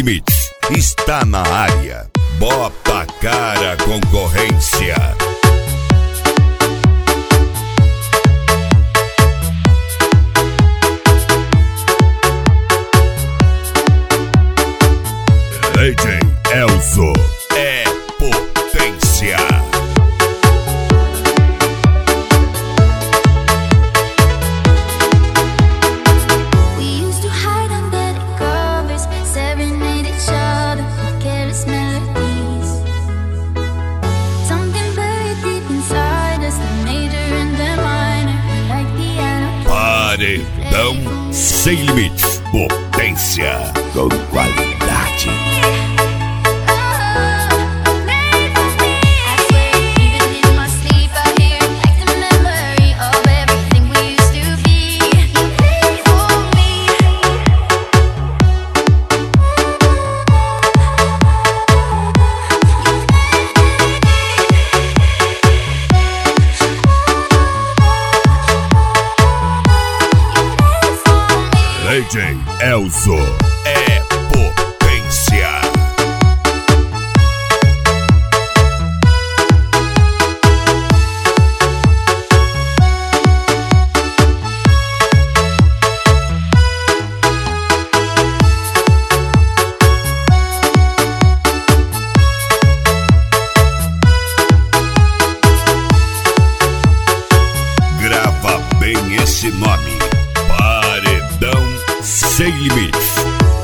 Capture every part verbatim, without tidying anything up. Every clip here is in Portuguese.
Limites está na área. Bota a cara, concorrência. D J Elzo é potência. Paredão sem limites, potência com qualidade. D J Elzo é potência. Grava bem esse nome: Paredão sem limites.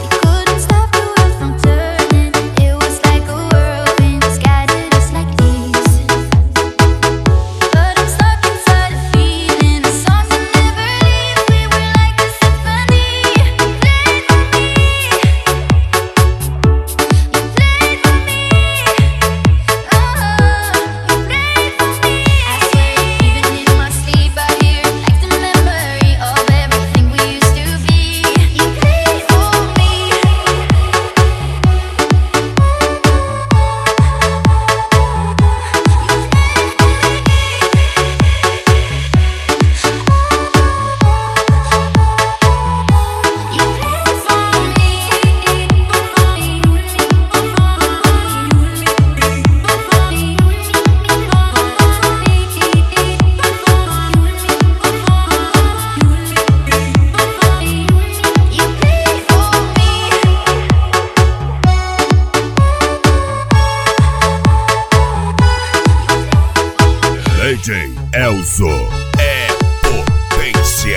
D J Elzo é potência.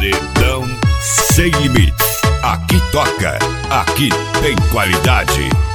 Paredão sem limites. Aqui toca, aqui tem qualidade.